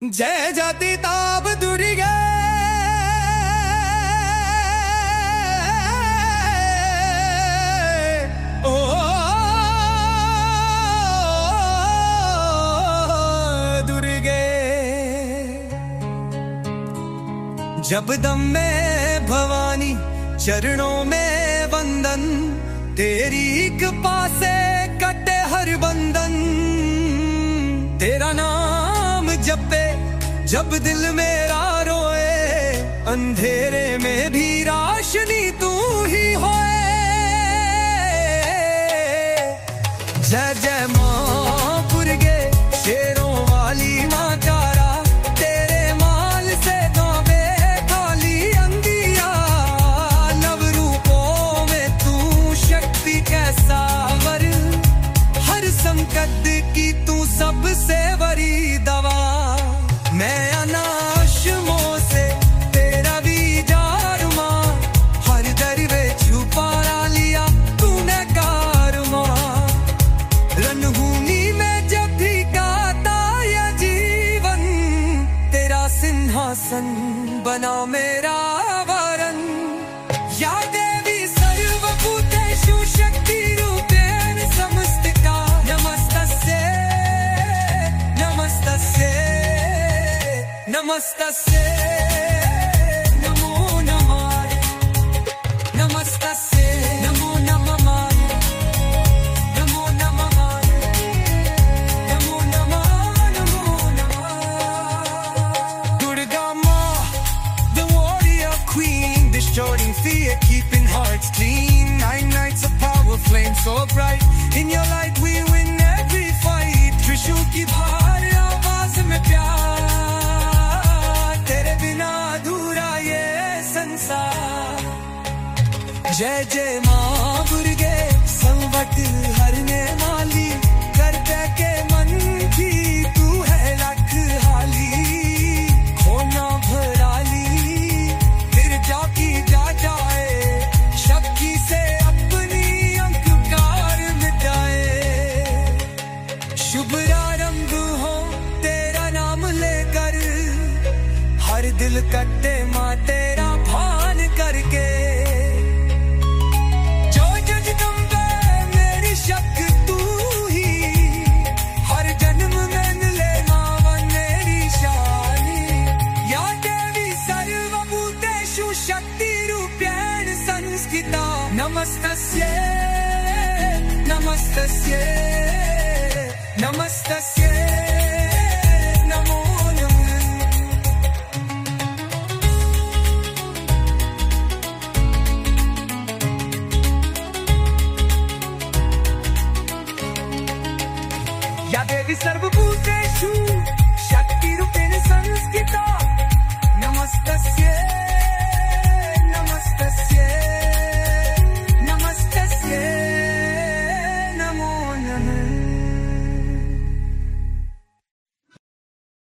जय जाति ताप दुर्गे ओ दुर्गे। जब दम में भवानी चरणों में वंदन, तेरी कृपा से कटे हर बंधन। तेरा नाम जपे जब दिल मेरा रोए, अंधेरे में भी रोशनी तू ही होए। जय जय मां दुर्गे शेरों वाली मां तारा, तेरे माल से गावे खाली अंगिया। नव रूपों में तू शक्ति कैसा वर, हर संकट की तू सबसे बड़ी दवा। मैं अनाशमों से तेरा बीजार मां, हर दरवे छुपा लिया तूने कार मां। रणभूमि में जब भी गाता यह जीवन, तेरा सिंहासन बना मेरा वरन। या देवी सर्वभूतेषु शक्तिरूपेण समस्तिका, नमस्तस्यै नमस्तस्यै नमस्तस्यै नमो नमः, नमस्तस्यै नमो नमः, नमो नमः, नमो नमः, नमो नमः। Durga Ma, the warrior queen, destroying fear, keeping hearts clean. 9 nights of power, flame so bright. In your light we win every fight. त्रिशूल की भार आवाज में प्यार, तेरे बिना अधूरा ये संसार। जय जय मां दुर्गे संकट हरने वाली, करते के मन की तू है रखवाली। खोना भराली फिर जाकी जा जाए, शक्ति से अपनी अंधकार मिटाए। शुभ आरंभ हो तेरा नाम लेकर, हर दिल कटे मां तेरा भान करके। जो जगदम्बे मेरी शक तू ही, हर जन्म में मिले मां मेरी शानी। या देवी सर्वभूतेषु शक्तिरूपेण संस्थिता, नमस्तस्यै नमस्तस्यै नमस्तस्यै नमो नमः। या देवी सर्वभूतेषु